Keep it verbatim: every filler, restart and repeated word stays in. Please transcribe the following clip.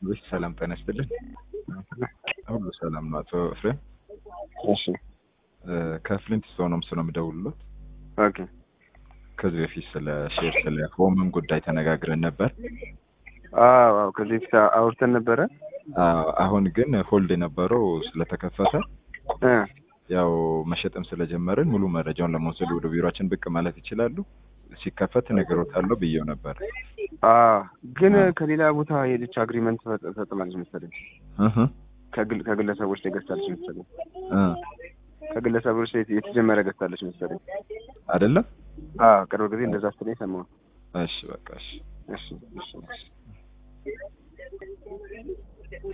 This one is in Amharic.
ወይስ ሰላም ጤና ይስጥልኝ? ሁሉ ሰላም ነው አቶ ፍሬም? እሺ ከፍሊንት ስቶን ነው ስለ የምደውልልዎት። ኦኬ ከዚህ በፊት ስለ ሼር ስለ ሆምን ጉዳይ ተነጋግረን ነበር። አዎ አዎ ከዚህ በፊት አውርተን ነበረ። አዎ አሁን ግን ሆልድ የነበረው ስለተከፈተ እ ያው መሸጥም ስለጀመርን ሙሉ መረጃውን ለመውሰድ ወደ ቢሮአችን ብቅ ማለት ይችላሉ። ሲከፈት እነግርዎታለሁ ብዬው ነበር። አዎ ግን ከሌላ ቦታ ሄደች አግሪመንት ፈጽማለች መሰለኝ። እህ ከግል ከግለሰቦች ላይ ገዝታለች መሰለኝ። እ ከግለሰቦች ላይ የተጀመረ ገዝታለች መሰለኝ አይደለም? አዎ ቅርብ ጊዜ እንደዛ ስትለኝ ሰማሁ። እሺ በቃ እሺ እሺ እሺ